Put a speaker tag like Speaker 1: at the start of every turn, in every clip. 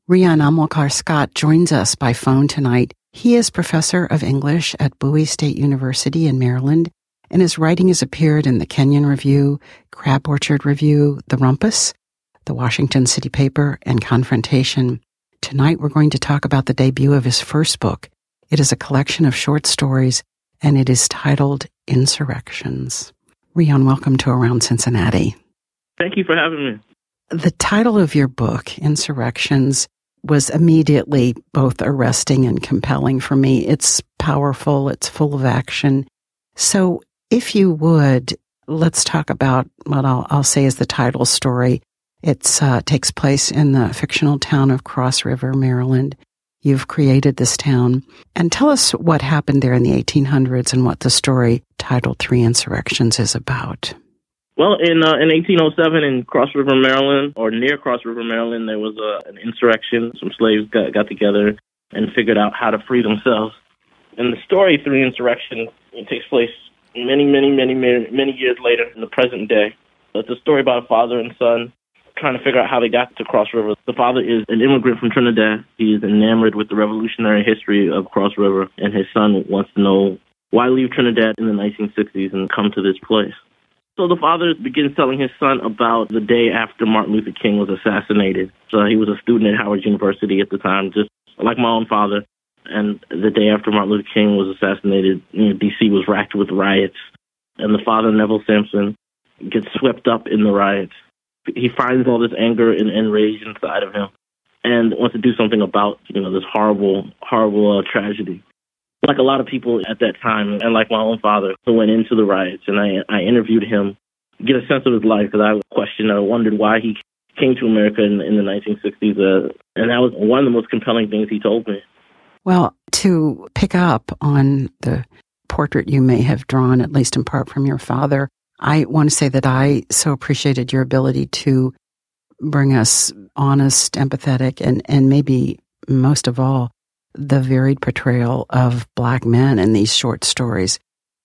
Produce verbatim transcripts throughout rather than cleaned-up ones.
Speaker 1: Rian Amilcar Scott joins us by phone tonight. He is professor of English at Bowie State University in Maryland, and his writing has appeared in the Kenyon Review, Crab Orchard Review, The Rumpus, the Washington City Paper, and Confrontation. Tonight we're going to talk about the debut of his first book. It is a collection of short stories, and it is titled Insurrections. Rian, welcome to Around Cincinnati.
Speaker 2: Thank you for having me.
Speaker 1: The title of your book, Insurrections, was immediately both arresting and compelling for me. It's powerful. It's full of action. So if you would, let's talk about what I'll, I'll say is the title story. It uh, takes place in the fictional town of Cross River, Maryland. You've created this town. And tell us what happened there in the eighteen hundreds and what the story titled Three Insurrections is about.
Speaker 2: Well, in uh, in eighteen oh seven in Cross River, Maryland, or near Cross River, Maryland, there was a, an insurrection. Some slaves got, got together and figured out how to free themselves. And the story, Three Insurrections, it takes place many, many, many, many, many years later in the present day. It's a story about a father and son trying to figure out how they got to Cross River. The father is an immigrant from Trinidad. He is enamored with the revolutionary history of Cross River, and his son wants to know why leave Trinidad in the nineteen sixties and come to this place. So the father begins telling his son about the day after Martin Luther King was assassinated. So he was a student at Howard University at the time, just like my own father. And the day after Martin Luther King was assassinated, you know, D C was racked with riots. And the father, Neville Sampson, gets swept up in the riots. He finds all this anger and, and rage inside of him and wants to do something about, you know, this horrible, horrible uh, tragedy. Like a lot of people at that time, and like my own father, who went into the riots, and I, I interviewed him, get a sense of his life, because I questioned, I wondered why he came to America in, in the nineteen sixties, uh, and that was one of the most compelling things he told me.
Speaker 1: Well, to pick up on the portrait you may have drawn, at least in part from your father, I want to say that I so appreciated your ability to bring us honest, empathetic, and, and maybe most of all, the varied portrayal of Black men in these short stories.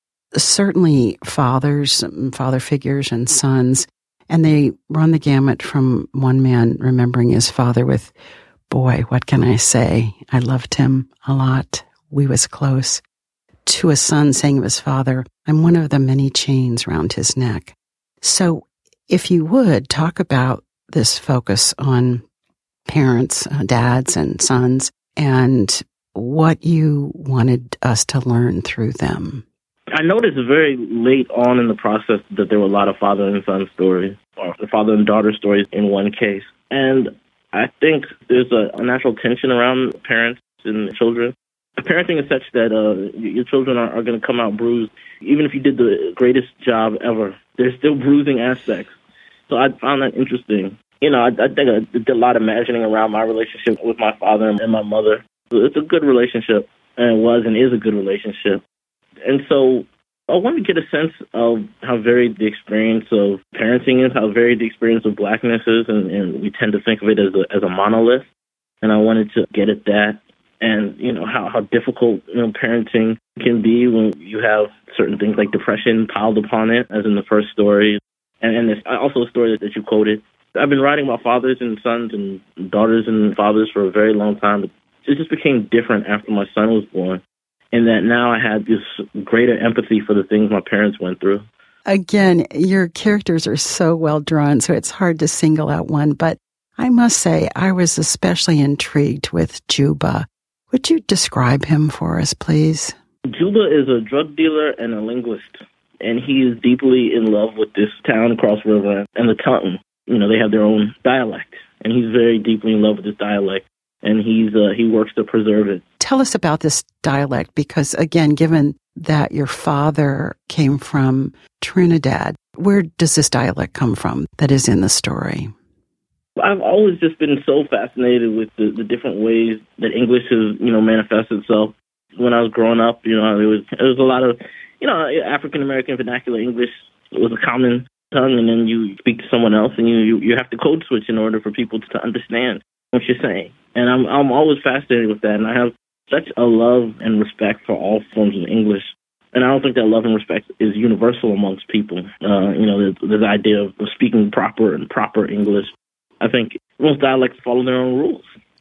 Speaker 1: Certainly fathers, father figures and sons, and they run the gamut from one man remembering his father with, boy, what can I say? I loved him a lot. We was close. To a son saying of his father, I'm one of the many chains round his neck. So if you would, talk about this focus on parents, uh, dads and sons, and what you wanted us to learn through them.
Speaker 2: I noticed very late on in the process that there were a lot of father and son stories, or father and daughter stories in one case. And I think there's a, a natural tension around parents and children. Parenting is such that uh, your children are, are going to come out bruised. Even if you did the greatest job ever, there's still bruising aspects. So I found that interesting. You know, I, I think I did a lot of imagining around my relationship with my father and my mother. It's a good relationship, and it was and is a good relationship. And so I wanted to get a sense of how varied the experience of parenting is, how varied the experience of Blackness is, and, and we tend to think of it as a, as a monolith. And I wanted to get at that, and, you know, how, how difficult, you know, parenting can be when you have certain things like depression piled upon it, as in the first story. And, and there's also a story that, that you quoted. I've been writing about fathers and sons and daughters and fathers for a very long time, but it just became different after my son was born, in that now I had this greater empathy for the things my parents went through.
Speaker 1: Again, your characters are so well drawn, so it's hard to single out one, but I must say I was especially intrigued with Juba. Would you describe him for us, please?
Speaker 2: Juba is a drug dealer and a linguist, and he is deeply in love with this town, Cross River, and the tongue. You know, they have their own dialect, and he's very deeply in love with this dialect. And he's uh, he works to preserve it.
Speaker 1: Tell us about this dialect, because, again, given that your father came from Trinidad, where does this dialect come from that is in the story?
Speaker 2: I've always just been so fascinated with the, the different ways that English has, you know, manifested itself. When I was growing up, you know, there was, there was a lot of, you know, African-American vernacular English was a common tongue, and then you speak to someone else, and you, you, you have to code switch in order for people to understand what you're saying. And I'm I'm always fascinated with that, and I have such a love and respect for all forms of English. And I don't think that love and respect is universal amongst people. Uh, you know, the, the idea of speaking proper and proper English. I think most dialects follow their own rules.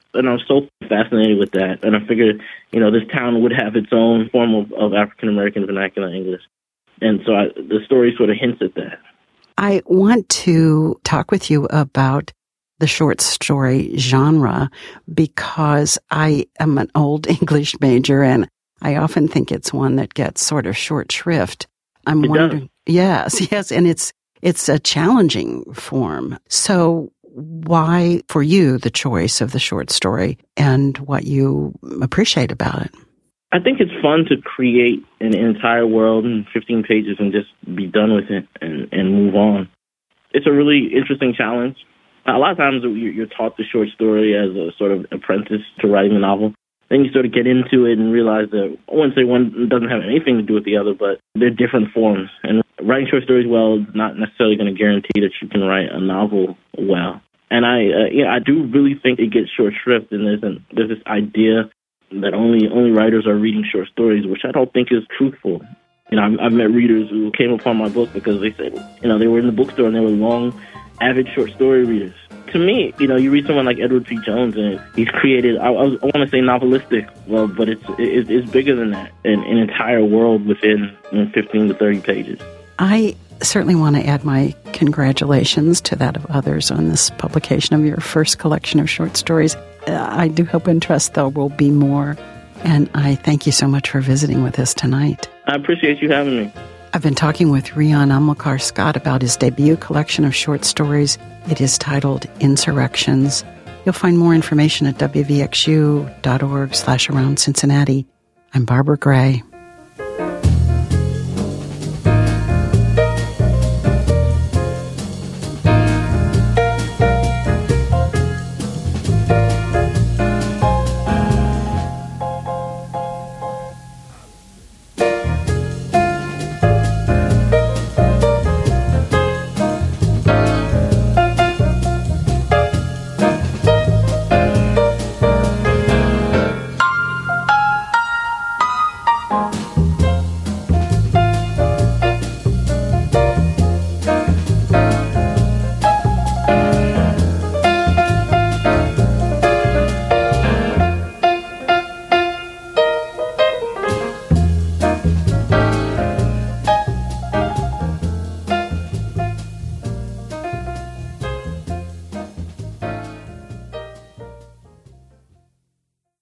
Speaker 2: And I was so fascinated with that. And I figured, you know, this town would have its own form of, of African-American vernacular English. And so I, the story sort of hints at that.
Speaker 1: I want to talk with you about the short story genre because I am an old English major and I often think it's one that gets sort of short shrift. I'm
Speaker 2: it
Speaker 1: wondering,
Speaker 2: does.
Speaker 1: yes, yes, and it's it's a challenging form. So why, for you, the choice of the short story and what you appreciate about it?
Speaker 2: I think it's fun to create an entire world in fifteen pages and just be done with it and, and move on. It's a really interesting challenge. A lot of times you're taught the short story as a sort of apprentice to writing a novel. Then you sort of get into it and realize that I wouldn't say one doesn't have anything to do with the other, but they're different forms. And writing short stories well is not necessarily going to guarantee that you can write a novel well. And I, uh, yeah, I do really think it gets short shrift, and there's, an, there's this idea that only only writers are reading short stories, which I don't think is truthful. You know, I've, I've met readers who came upon my book because they said, you know, they were in the bookstore and they were long, avid short story readers. To me, you know, you read someone like Edward P. Jones and he's created, I, I, I want to say novelistic, well, but it's it, it's bigger than that, an, an entire world within you know, fifteen to thirty pages.
Speaker 1: I certainly want to add my congratulations to that of others on this publication of your first collection of short stories. Uh, I do hope and trust there will be more, and I thank you so much for visiting with us tonight.
Speaker 2: I appreciate you having me.
Speaker 1: I've been talking with Rian Amilcar Scott about his debut collection of short stories. It is titled Insurrections. You'll find more information at w v x u dot org slash around Cincinnati. I'm Barbara Gray.